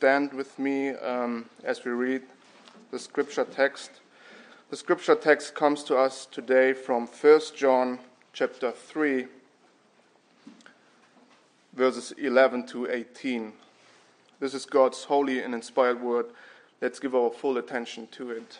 stand with me as we read the scripture text. The scripture text comes to us today from 1 John chapter 3, verses 11 to 18. This is God's holy and inspired word. Let's give our full attention to it.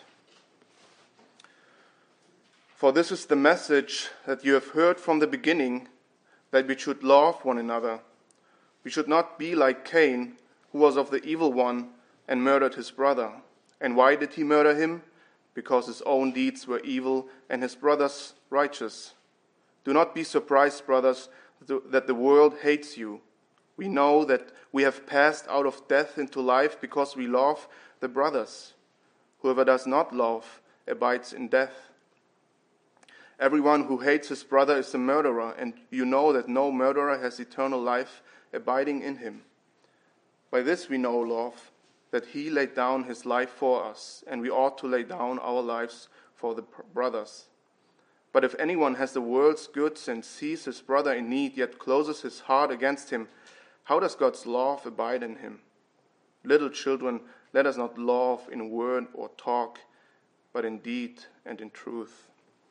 For this is the message that you have heard from the beginning, that we should love one another. We should not be like Cain, who was of the evil one and murdered his brother. And why did he murder him? Because his own deeds were evil and his brother's righteous. Do not be surprised, brothers, that the world hates you. We know that we have passed out of death into life because we love the brothers. Whoever does not love abides in death. Everyone who hates his brother is a murderer, and you know that no murderer has eternal life abiding in him. By this we know love, that he laid down his life for us, and we ought to lay down our lives for the brothers. But if anyone has the world's goods and sees his brother in need, yet closes his heart against him, how does God's love abide in him? Little children, let us not love in word or talk, but in deed and in truth.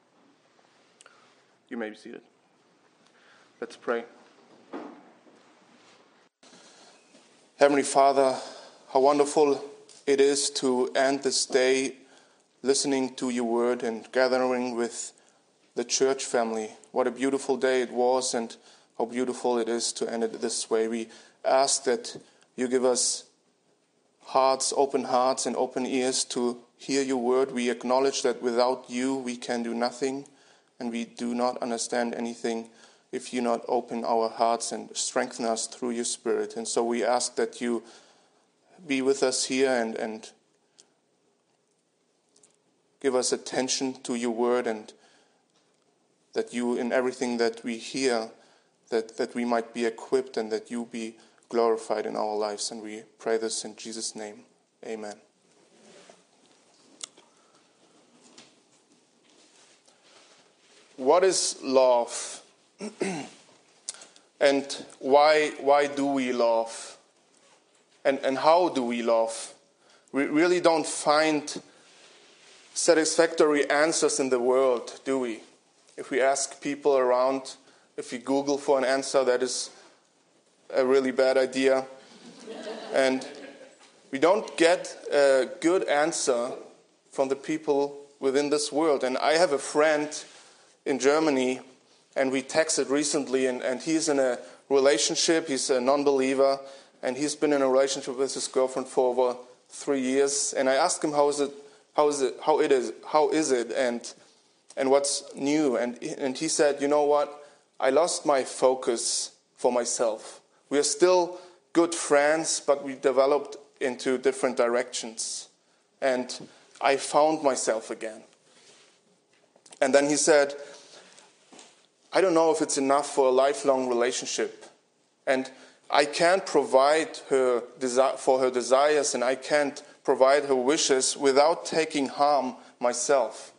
You may be seated. Let's pray. Heavenly Father, how wonderful it is to end this day listening to your word and gathering with the church family. What a beautiful day it was, and how beautiful it is to end it this way. We ask that you give us open hearts and open ears to hear your word. We acknowledge that without you we can do nothing, and we do not understand anything if you not open our hearts and strengthen us through your Spirit. And so we ask that you be with us here and give us attention to your word, and that you, in everything that we hear, that we might be equipped and that you be glorified in our lives. And we pray this in Jesus' name. Amen. What is love? And why do we love? And how do we love? We really don't find satisfactory answers in the world, do we? If we ask people around, if we Google for an answer, that is a really bad idea. And we don't get a good answer from the people within this world. And I have a friend in Germany, and we texted recently, and he's in a relationship. He's a non-believer, and he's been in a relationship with his girlfriend for over 3 years. And I asked him, how is it, and what's new? And he said, you know what? I lost my focus for myself. We are still good friends, but we developed into different directions. And I found myself again. And then he said, I don't know if it's enough for a lifelong relationship. And I can't provide her for her desires, and I can't provide her wishes without taking harm myself.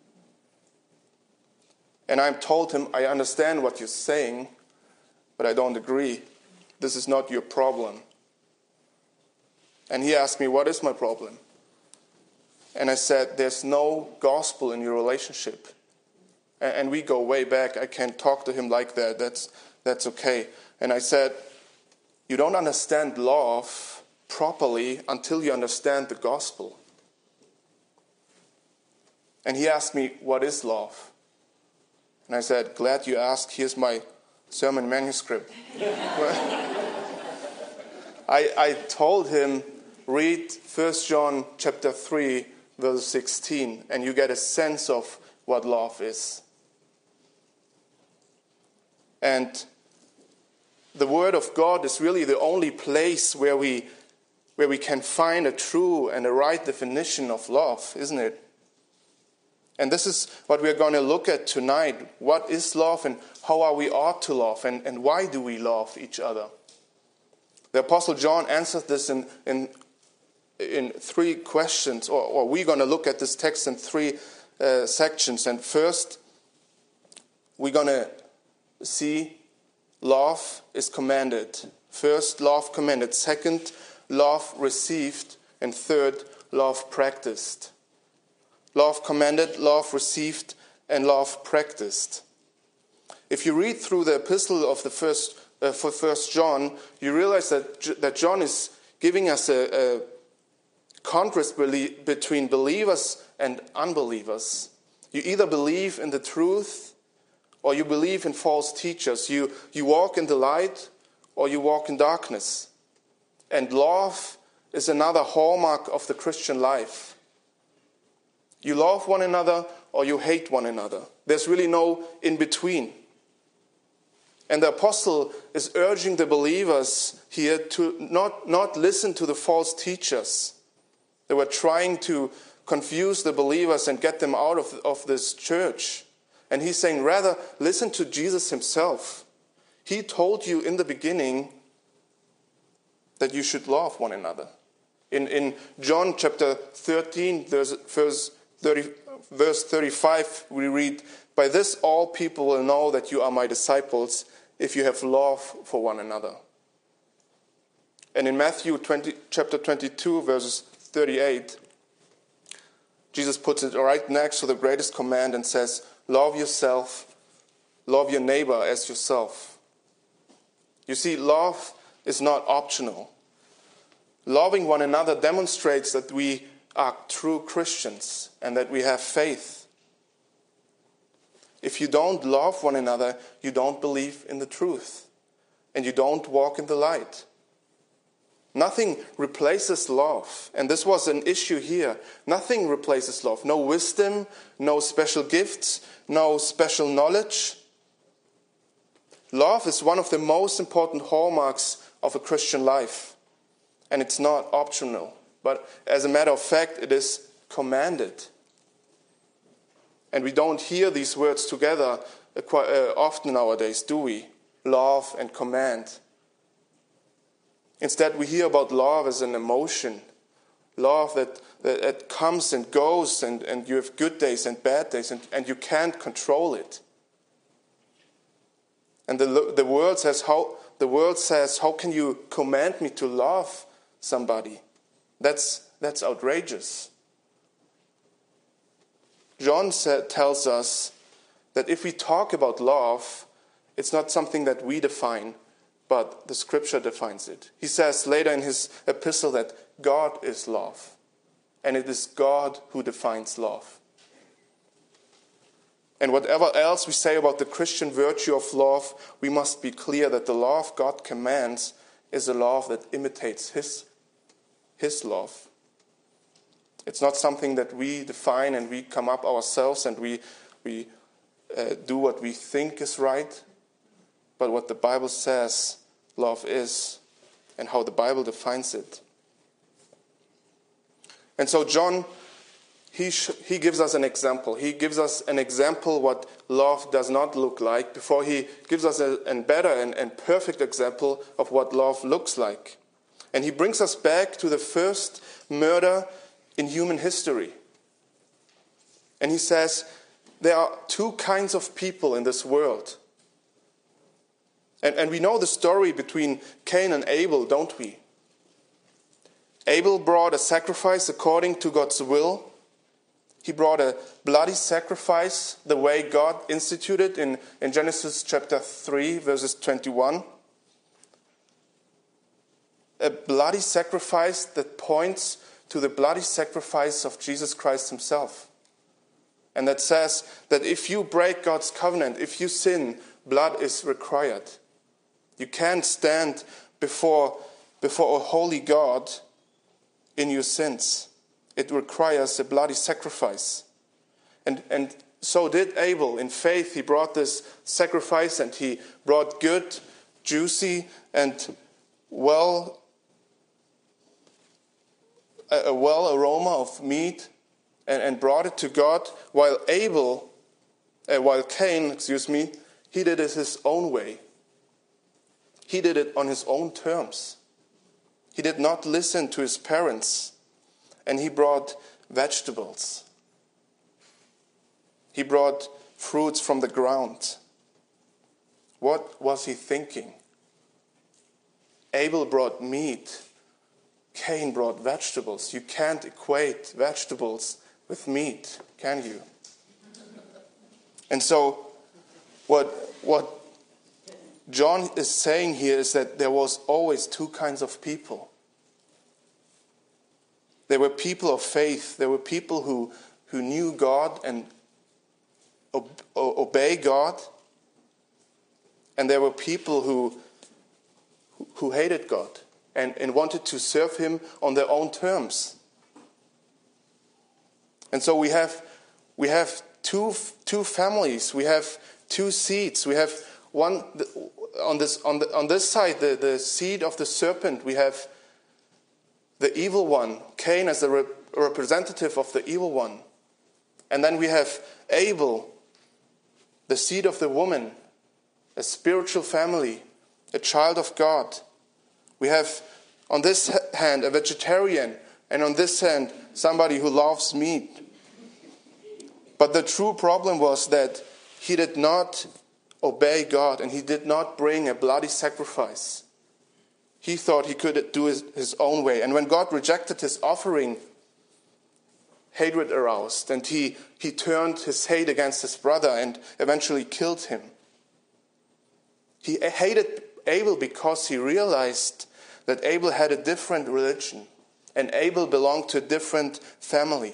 And I told him, I understand what you're saying, but I don't agree. This is not your problem. And he asked me, what is my problem? And I said, there's no gospel in your relationship. And we go way back. I can't talk to him like that. That's okay. And I said, you don't understand love properly until you understand the gospel. And he asked me, what is love? And I said, glad you asked. Here's my sermon manuscript. I told him, read 1 John chapter 3, verse 16, and you get a sense of what love is. And the Word of God is really the only place where we can find a true and a right definition of love, isn't it? And this is what we're going to look at tonight. What is love, and how are we ought to love, and why do we love each other? The Apostle John answers this in 3 questions, or we're going to look at this text in 3 sections. And first, we're going to see love is commanded. First, love commanded. Second, love received, and third, love practiced. Love commanded, love received, and love practiced. If you read through the epistle of the First John, you realize that John is giving us a contrast between believers and unbelievers. You either believe in the truth or you believe in false teachers. You walk in the light or you walk in darkness. And love is another hallmark of the Christian life. You love one another or you hate one another. There's really no in between. And the apostle is urging the believers here to not listen to the false teachers. They were trying to confuse the believers and get them out of this church. And he's saying, rather, listen to Jesus himself. He told you in the beginning that you should love one another. In John chapter 13, verse 35, we read, "By this all people will know that you are my disciples, if you have love for one another." And in Matthew chapter 22, verses 38, Jesus puts it right next to the greatest command and says, "Love yourself, love your neighbor as yourself." You see, love is not optional. Loving one another demonstrates that we are true Christians and that we have faith. If you don't love one another, you don't believe in the truth and you don't walk in the light. Nothing replaces love. And this was an issue here. Nothing replaces love. No wisdom, no special gifts, no special knowledge. Love is one of the most important hallmarks of a Christian life. And it's not optional. But as a matter of fact, it is commanded. And we don't hear these words together quite often nowadays, do we? Love and command. Instead, we hear about love as an emotion. Love that comes and goes, and you have good days and bad days, and you can't control it. And the world says, how can you command me to love somebody? That's outrageous. John tells us that if we talk about love, it's not something that we define, but the Scripture defines it. He says later in his epistle that God is love, and it is God who defines love. And whatever else we say about the Christian virtue of love, we must be clear that the love God commands is a love that imitates His love. It's not something that we define and we come up ourselves and we do what we think is right, but what the Bible says love is and how the Bible defines it. And so John, he gives us an example. He gives us an example what love does not look like before he gives us a better and perfect example of what love looks like. And he brings us back to the first murder in human history. And he says, there are two kinds of people in this world. And we know the story between Cain and Abel, don't we? Abel brought a sacrifice according to God's will. He brought a bloody sacrifice the way God instituted in Genesis chapter 3, verses 21. A bloody sacrifice that points to the bloody sacrifice of Jesus Christ himself. And that says that if you break God's covenant, if you sin, blood is required. You can't stand before a holy God in your sins. It requires a bloody sacrifice. And so did Abel. In faith, he brought this sacrifice and he brought good, juicy, and a well aroma of meat and brought it to God, while Cain, he did it his own way. He did it on his own terms. He did not listen to his parents, and he brought vegetables. He brought fruits from the ground. What was he thinking? Abel brought meat Cain brought vegetables. You can't equate vegetables with meat, can you? And so what John is saying here is that there was always two kinds of people. There were people of faith. There were people who knew God and obey God. And there were people who hated God and wanted to serve him on their own terms. And so we have two families. We have two seeds. We have one on this side, the seed of the serpent. We have the evil one, Cain as a representative of the evil one. And then we have Abel, the seed of the woman, a spiritual family, a child of God. We have on this hand a vegetarian, and on this hand somebody who loves meat. But the true problem was that he did not obey God, and he did not bring a bloody sacrifice. He thought he could do his own way. And when God rejected his offering, hatred aroused, and he turned his hate against his brother and eventually killed him. He hated Abel because he realized that Abel had a different religion, and Abel belonged to a different family.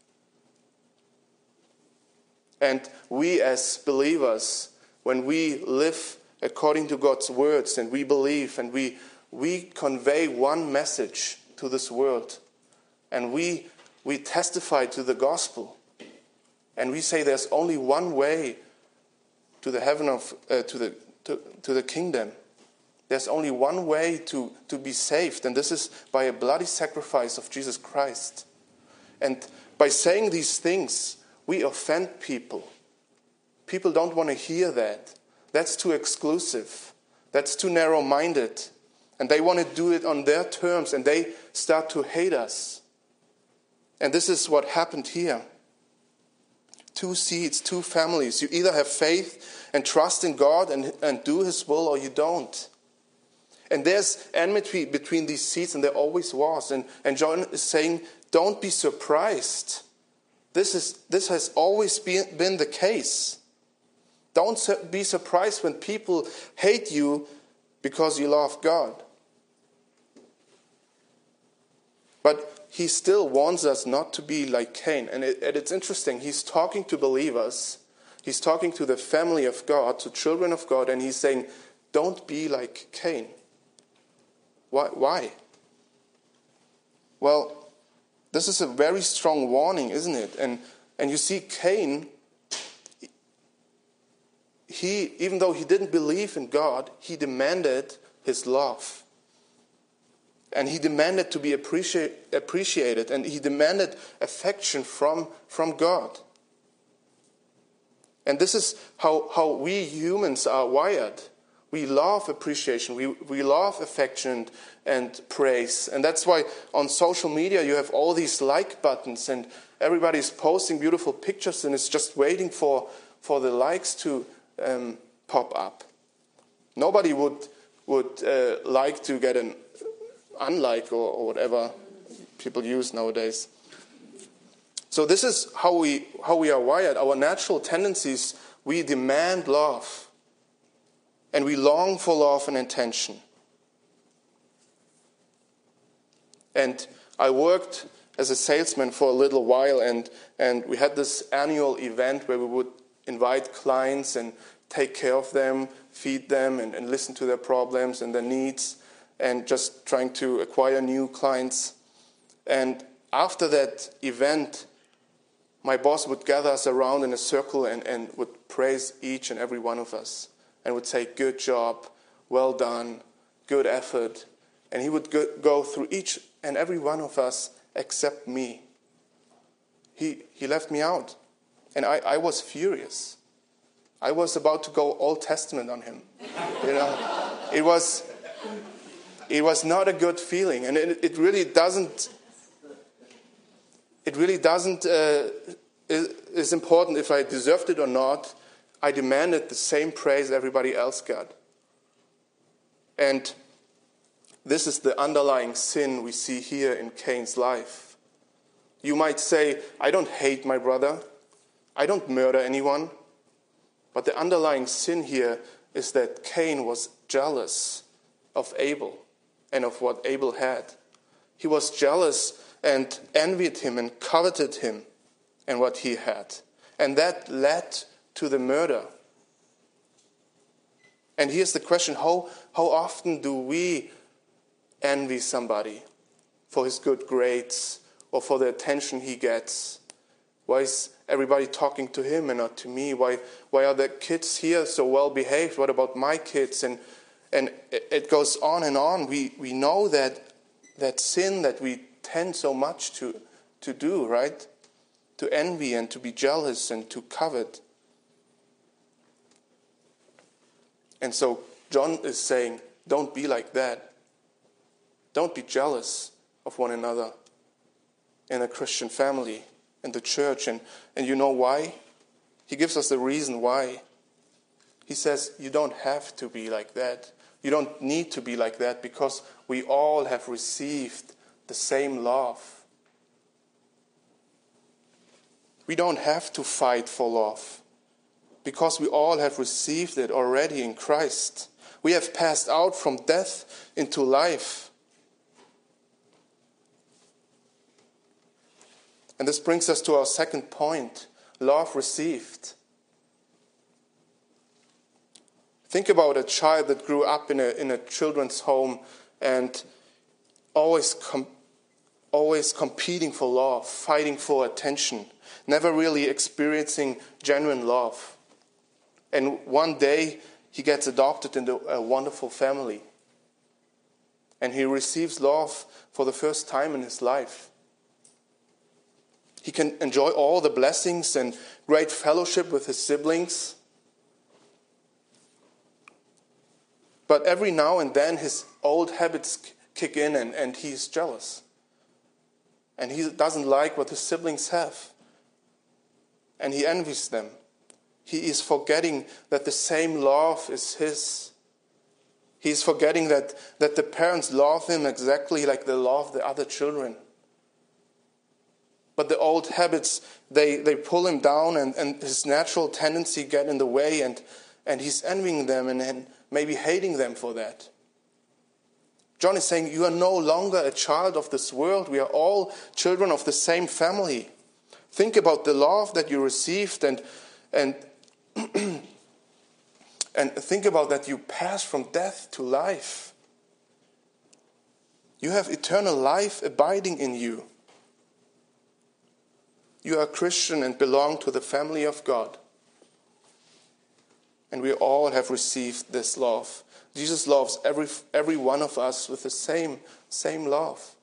And we as believers, when we live according to God's words and we believe and we convey one message to this world, and we testify to the gospel, and we say there's only one way to the heaven of to the kingdom. There's only one way to be saved, and this is by a bloody sacrifice of Jesus Christ. And by saying these things, we offend people. People don't want to hear that. That's too exclusive. That's too narrow-minded. And they want to do it on their terms, and they start to hate us. And this is what happened here. Two seeds, two families. You either have faith and trust in God and do his will, or you don't. And there's enmity between these seeds, and there always was. And John is saying, don't be surprised. This has always been the case. Don't be surprised when people hate you because you love God. But he still wants us not to be like Cain. And it's interesting. He's talking to believers. He's talking to the family of God, to children of God. And he's saying, don't be like Cain. Why? Well, this is a very strong warning, isn't it? And you see, Cain, even though he didn't believe in God, he demanded his love. And he demanded to be appreciated, and he demanded affection from God. And this is how we humans are wired. We love appreciation, we love affection and praise. And that's why on social media you have all these like buttons, and everybody's posting beautiful pictures, and it's just waiting for the likes to pop up. Nobody would like to get an unlike or whatever people use nowadays. So this is how we are wired. Our natural tendencies, we demand love. And we long for love and attention. And I worked as a salesman for a little while, and we had this annual event where we would invite clients and take care of them, feed them, and listen to their problems and their needs, and just trying to acquire new clients. And after that event, my boss would gather us around in a circle and would praise each and every one of us. And would say, good job, well done, good effort. And he would go through each and every one of us except me. He left me out. And I was furious. I was about to go Old Testament on him. It was not a good feeling. And it really doesn't, is important if I deserved it or not. I demanded the same praise everybody else got. And this is the underlying sin we see here in Cain's life. You might say, I don't hate my brother. I don't murder anyone. But the underlying sin here is that Cain was jealous of Abel and of what Abel had. He was jealous and envied him and coveted him and what he had. And that led to the murder. And here's the question, how often do we envy somebody for his good grades or for the attention he gets? Why is everybody talking to him and not to me? Why are the kids here so well behaved? What about my kids? And it goes on and on. We know that sin that we tend so much to do, right? To envy and to be jealous and to covet. And so John is saying, don't be like that. Don't be jealous of one another in a Christian family, in the church. And you know why? He gives us the reason why. He says, you don't have to be like that. You don't need to be like that because we all have received the same love. We don't have to fight for love because we all have received it already in Christ. We have passed out from death into life. And this brings us to our second point, love received. Think about a child that grew up in a children's home and always competing for love, fighting for attention, never really experiencing genuine love. And one day he gets adopted into a wonderful family. And he receives love for the first time in his life. He can enjoy all the blessings and great fellowship with his siblings. But every now and then his old habits kick in and he's jealous. And he doesn't like what his siblings have. And he envies them. He is forgetting that the same love is his. He is forgetting that the parents love him exactly like they love the other children. But the old habits, they pull him down and his natural tendency get in the way and he's envying them and maybe hating them for that. John is saying, you are no longer a child of this world. We are all children of the same family. Think about the love that you received and think about that you pass from death to life. You have eternal life abiding in you. You are a Christian and belong to the family of God. And we all have received this love. Jesus loves every one of us with the same love.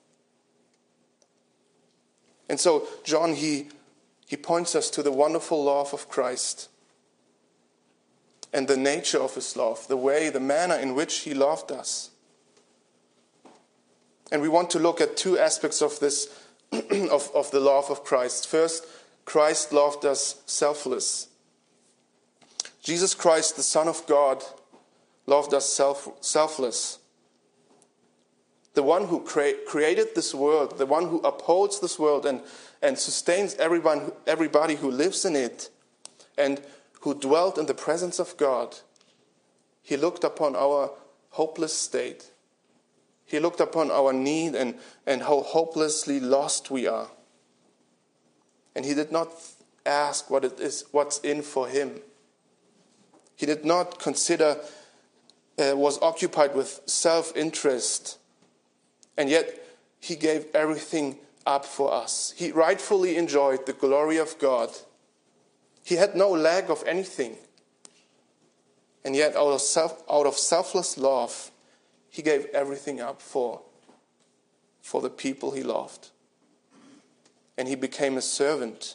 And so John, he points us to the wonderful love of Christ and the nature of his love, the way, the manner in which he loved us. And we want to look at two aspects of this, of the love of Christ. First, Christ loved us selfless. Jesus Christ, the Son of God, loved us selfless. The one who created this world, the one who upholds this world and sustains everybody who lives in it, and who dwelt in the presence of God, he looked upon our hopeless state. He looked upon our need and how hopelessly lost we are. And he did not ask what's in for him. He did not consider, was occupied with self-interest. And yet he gave everything up for us. He rightfully enjoyed the glory of God. He had no lack of anything. And yet out of selfless love, he gave everything up for the people he loved. And he became a servant.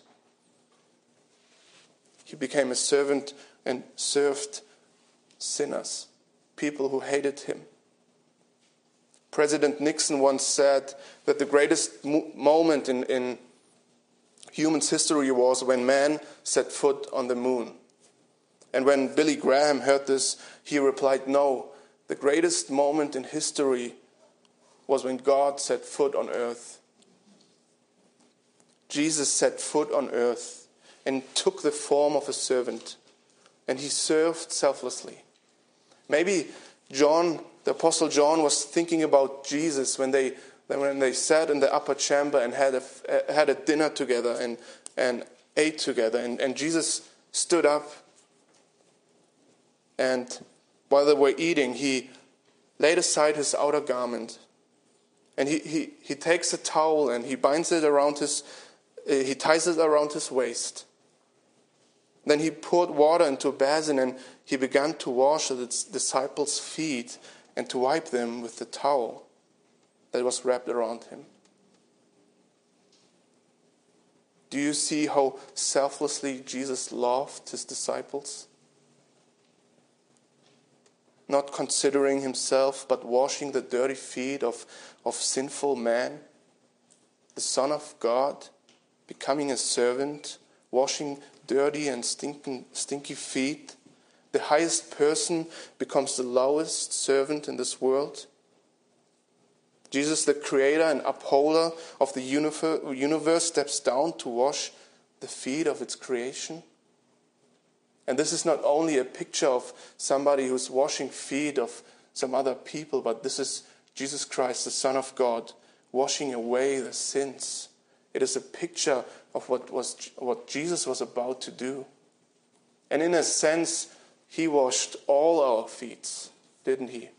He became a servant and served sinners, people who hated him. President Nixon once said that the greatest moment in human's history was when man set foot on the moon. And when Billy Graham heard this, he replied, no, the greatest moment in history was when God set foot on earth. Jesus set foot on earth and took the form of a servant, and he served selflessly. Maybe John, the Apostle John, was thinking about Jesus when they sat in the upper chamber and had a dinner together and ate together. And Jesus stood up, and while they were eating, he laid aside his outer garment. And he takes a towel and he binds it around he ties it around his waist. Then he poured water into a basin and he began to wash the disciples' feet and to wipe them with the towel that was wrapped around him. Do you see how selflessly Jesus loved his disciples? Not considering himself, but washing the dirty feet of sinful man, the Son of God, becoming a servant, washing dirty and stinky feet. The highest person becomes the lowest servant in this world. Jesus, the creator and upholder of the universe, steps down to wash the feet of its creation. And this is not only a picture of somebody who's washing feet of some other people, but this is Jesus Christ, the Son of God, washing away the sins. It is a picture of what Jesus was about to do. And in a sense, he washed all our feet, didn't he?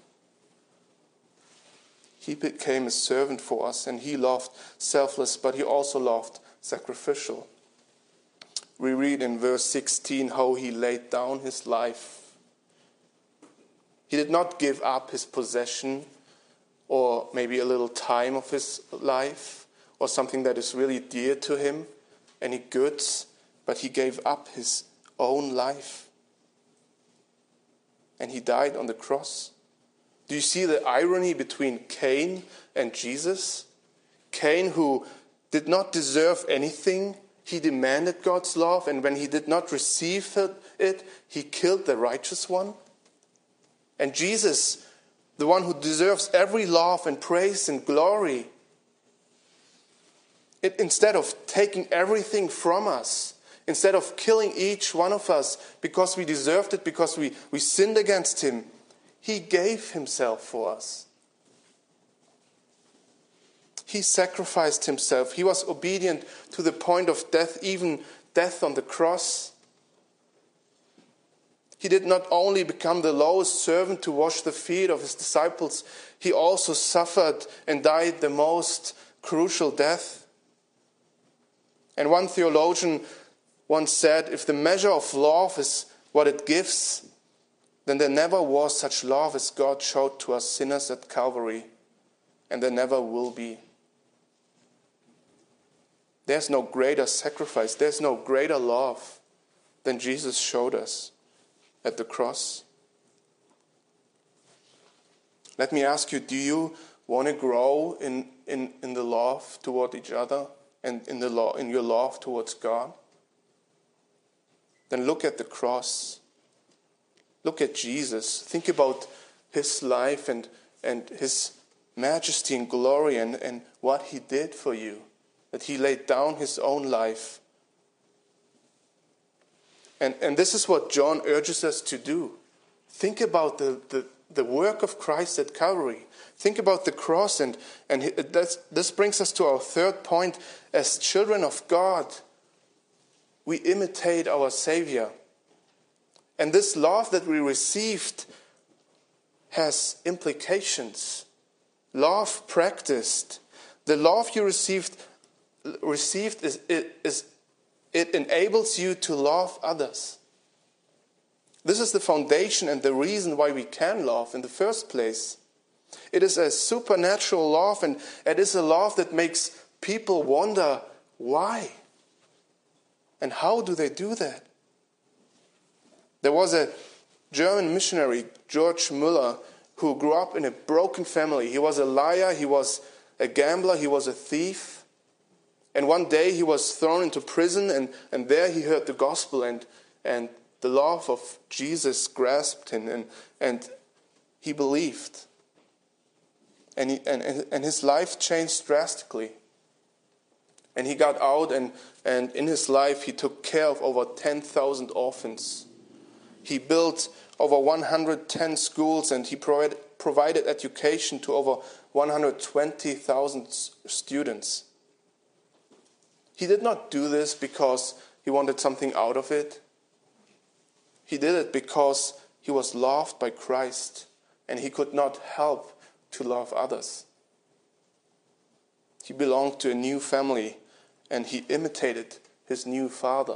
He became a servant for us, and he loved selfless, but he also loved sacrificial. We read in verse 16 how he laid down his life. He did not give up his possession or maybe a little time of his life or something that is really dear to him, any goods, but he gave up his own life. And he died on the cross. Do you see the irony between Cain and Jesus? Cain, who did not deserve anything, he demanded God's love, and when he did not receive it, he killed the righteous one. And Jesus, the one who deserves every love and praise and glory, instead of taking everything from us, instead of killing each one of us because we deserved it, because we sinned against him, he gave himself for us. He sacrificed himself. He was obedient to the point of death, even death on the cross. He did not only become the lowest servant to wash the feet of his disciples, he also suffered and died the most crucial death. And one theologian once said, if the measure of love is what it gives, then there never was such love as God showed to us sinners at Calvary, and there never will be. There's no greater sacrifice, there's no greater love than Jesus showed us at the cross. Let me ask you, do you want to grow in the love toward each other and in your love towards God? Then look at the cross. Look at Jesus. Think about his life and his majesty and glory and what he did for you. That he laid down his own life. And this is what John urges us to do. Think about the work of Christ at Calvary. Think about the cross. And this brings us to our third point. As children of God, we imitate our Savior. And this love that we received has implications. Love practiced. The love you received it enables you to love others. This is the foundation and the reason why we can love in the first place. It is a supernatural love, and it is a love that makes people wonder why. And how do they do that? There was a German missionary, George Müller, who grew up in a broken family. He was a liar, he was a gambler, he was a thief. And one day he was thrown into prison, and there he heard the gospel, and the love of Jesus grasped him, and he believed. and his life changed drastically. And he got out, and in his life he took care of over 10,000 orphans. He built over 110 schools, and he provided education to over 120,000 students. He did not do this because he wanted something out of it. He did it because he was loved by Christ, and he could not help to love others. He belonged to a new family, and he imitated his new father.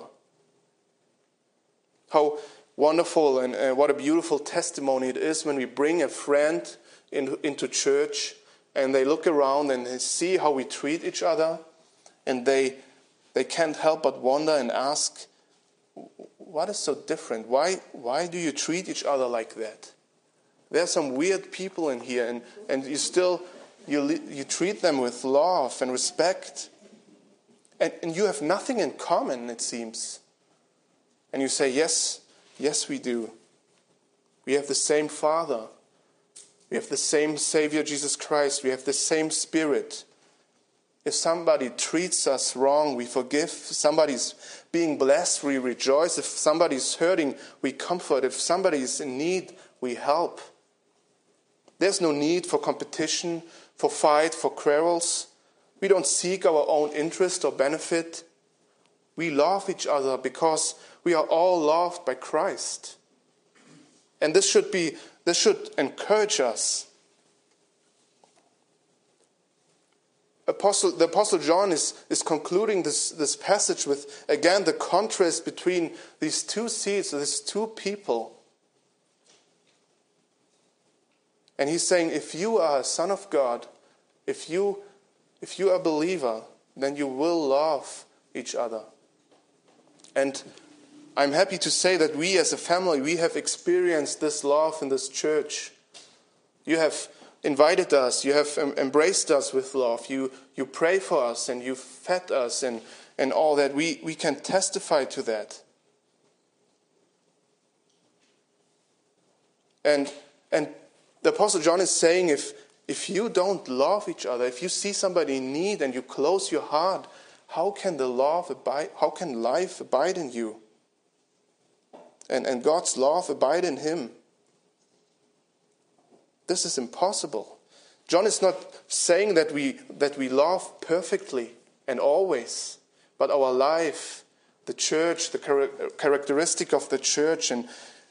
How wonderful and what a beautiful testimony it is when we bring a friend into church, and they look around and they see how we treat each other, and they can't help but wonder and ask, what is so different? Why do you treat each other like that? There are some weird people in here, and you treat them with love and respect, and you have nothing in common, it seems. And you say, yes, we do. We have the same Father. We have the same Savior, Jesus Christ. We have the same Spirit. If somebody treats us wrong, we forgive. If somebody's being blessed, we rejoice. If somebody's hurting, we comfort. If somebody's in need, we help. There's no need for competition, for fight, for quarrels. We don't seek our own interest or benefit. We love each other because we are all loved by Christ. And this should encourage us. The Apostle John is concluding this passage with, again, the contrast between these two seeds, these two people. And he's saying, if you are a son of God, if you are a believer, then you will love each other. And I'm happy to say that we as a family, we have experienced this love in this church. You have invited us, you have embraced us with love, you pray for us, and you fed us and all that. We can testify to that. And the Apostle John is saying, if you don't love each other, if you see somebody in need and you close your heart, how can life abide in you? And God's love abide in him. This is impossible. John is not saying that we love perfectly and always, but our life, the church, the characteristic of the church, and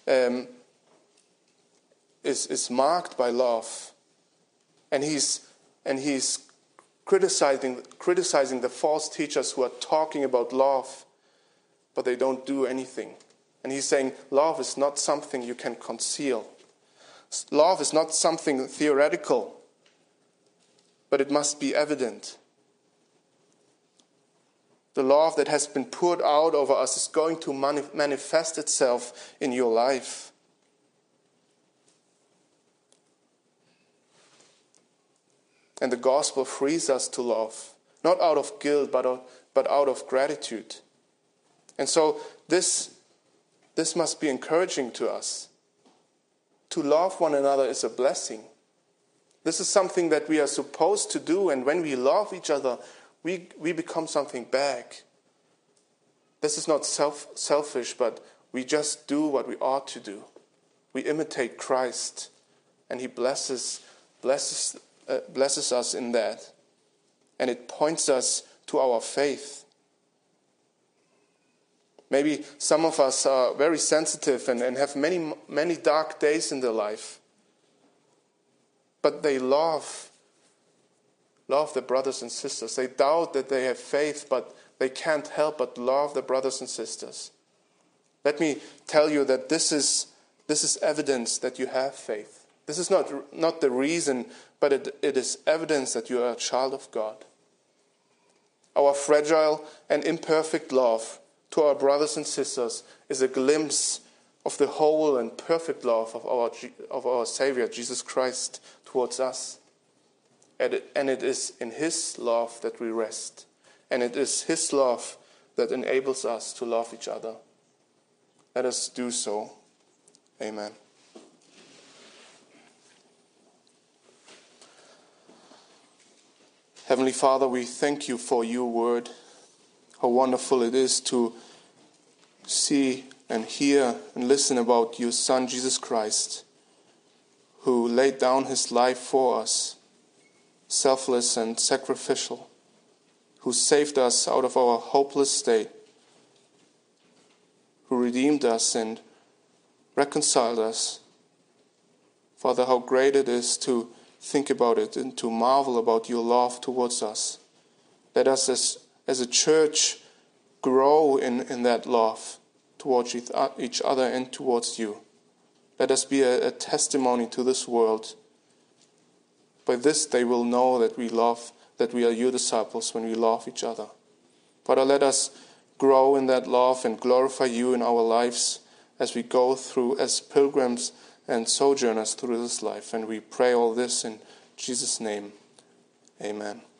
is marked by love. And he's criticizing the false teachers who are talking about love, but they don't do anything. And he's saying love is not something you can conceal. Love is not something theoretical, but it must be evident. The love that has been poured out over us is going to manifest itself in your life. And the gospel frees us to love, not out of guilt, but out of gratitude. And so this must be encouraging to us. To love one another is a blessing. This is something that we are supposed to do, and when we love each other, we become something back. This is not selfish, but we just do what we ought to do. We imitate Christ, and he blesses us in that. And it points us to our faith. Maybe some of us are very sensitive and have many, many dark days in their life. But they love their brothers and sisters. They doubt that they have faith, but they can't help but love their brothers and sisters. Let me tell you that this is evidence that you have faith. This is not the reason, but it is evidence that you are a child of God. Our fragile and imperfect love to our brothers and sisters is a glimpse of the whole and perfect love of our Savior, Jesus Christ, towards us. And it is in his love that we rest. And it is his love that enables us to love each other. Let us do so. Amen. Heavenly Father, we thank you for your word. How wonderful it is to see and hear and listen about your Son, Jesus Christ, who laid down his life for us, selfless and sacrificial, who saved us out of our hopeless state, who redeemed us and reconciled us. Father, how great it is to think about it and to marvel about your love towards us. Let us as a church grow in that love towards each other and towards you. Let us be a testimony to this world. By this they will know that we are your disciples when we love each other. Father, let us grow in that love and glorify you in our lives as we go through as pilgrims and sojourners through this life. And we pray all this in Jesus' name. Amen.